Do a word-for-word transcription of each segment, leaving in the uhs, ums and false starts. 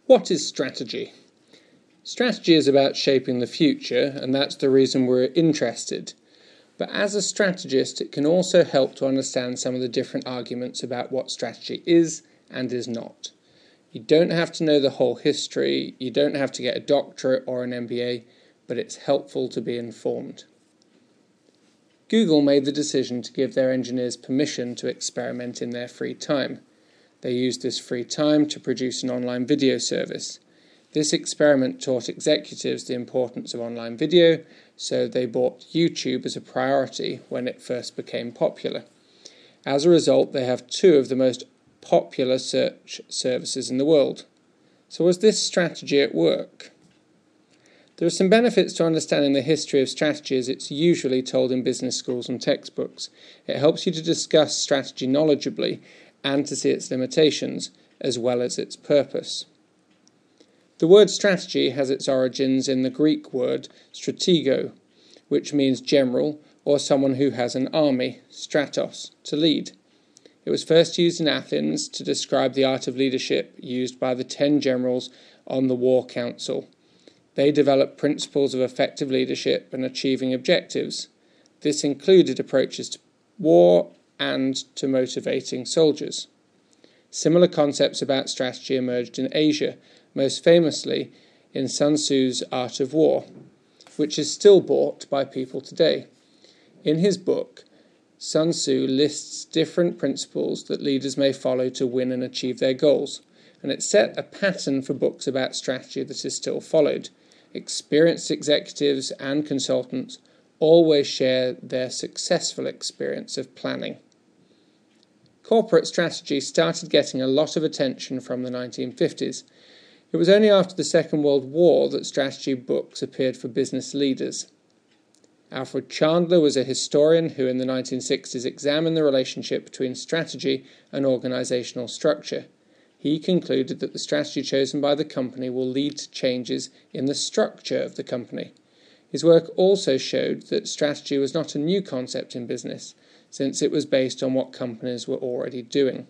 What is strategy? Strategy is about shaping the future, and that's the reason we're interested. But as a strategist, it can also help to understand some of the different arguments about what strategy is and is not. You don't have to know the whole history, you don't have to get a doctorate or an M B A, but it's helpful to be informed. Google made the decision to give their engineers permission to experiment in their free time. They used this free time to produce an online video service. This experiment taught executives the importance of online video, so they bought YouTube as a priority when it first became popular. As a result, they have two of the most popular search services in the world. So was this strategy at work? There are some benefits to understanding the history of strategy as it's usually told in business schools and textbooks. It helps you to discuss strategy knowledgeably and to see its limitations as well as its purpose. The word strategy has its origins in the Greek word stratego, which means general or someone who has an army, stratos, to lead. It was first used in Athens to describe the art of leadership used by the ten generals on the war council. They developed principles of effective leadership and achieving objectives. This included approaches to war and to motivating soldiers. Similar concepts about strategy emerged in Asia, most famously in Sun Tzu's Art of War, which is still bought by people today. In his book, Sun Tzu lists different principles that leaders may follow to win and achieve their goals, and it set a pattern for books about strategy that is still followed. Experienced executives and consultants always share their successful experience of planning. Corporate strategy started getting a lot of attention from the nineteen fifties. It was only after the Second World War that strategy books appeared for business leaders. Alfred Chandler was a historian who in the nineteen sixties examined the relationship between strategy and organisational structure. He concluded that the strategy chosen by the company will lead to changes in the structure of the company. His work also showed that strategy was not a new concept in business, since it was based on what companies were already doing.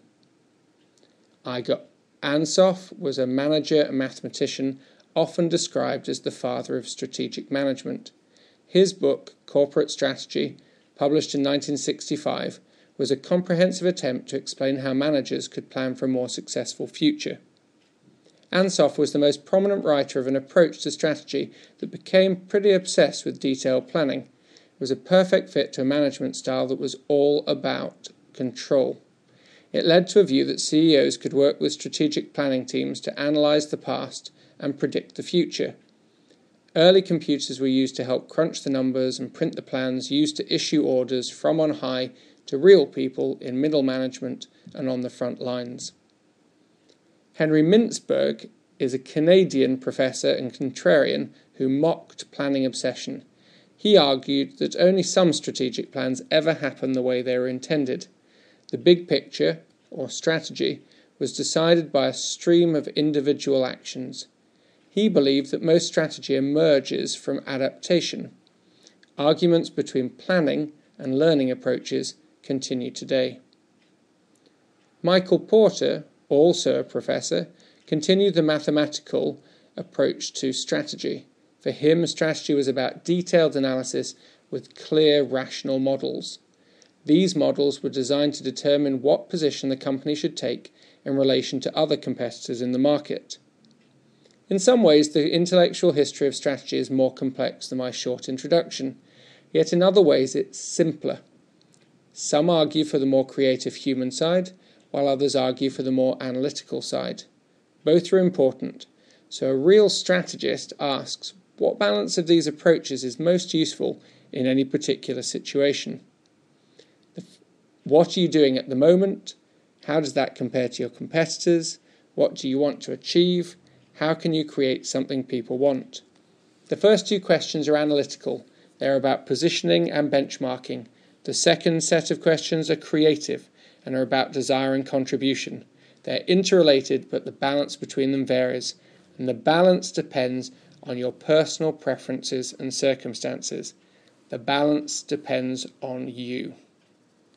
Igor Ansoff was a manager and mathematician, often described as the father of strategic management. His book, Corporate Strategy, published in nineteen sixty-five, was a comprehensive attempt to explain how managers could plan for a more successful future. Ansoff was the most prominent writer of an approach to strategy that became pretty obsessed with detailed planning. It was a perfect fit to a management style that was all about control. It led to a view that C E Os could work with strategic planning teams to analyse the past and predict the future. Early computers were used to help crunch the numbers and print the plans used to issue orders from on high to real people in middle management and on the front lines. Henry Mintzberg is a Canadian professor and contrarian who mocked planning obsession. He argued that only some strategic plans ever happen the way they were intended. The big picture, or strategy, was decided by a stream of individual actions. He believed that most strategy emerges from adaptation. Arguments between planning and learning approaches continue today. Michael Porter, also a professor, continued the mathematical approach to strategy. For him, strategy was about detailed analysis with clear, rational models. These models were designed to determine what position the company should take in relation to other competitors in the market. In some ways, the intellectual history of strategy is more complex than my short introduction, yet in other ways it's simpler. Some argue for the more creative human side, while others argue for the more analytical side. Both are important, so a real strategist asks, what balance of these approaches is most useful in any particular situation? What are you doing at the moment? How does that compare to your competitors? What do you want to achieve? How can you create something people want? The first two questions are analytical. They're about positioning and benchmarking. The second set of questions are creative and are about desire and contribution. They're interrelated, but the balance between them varies, and the balance depends on your personal preferences and circumstances. The balance depends on you.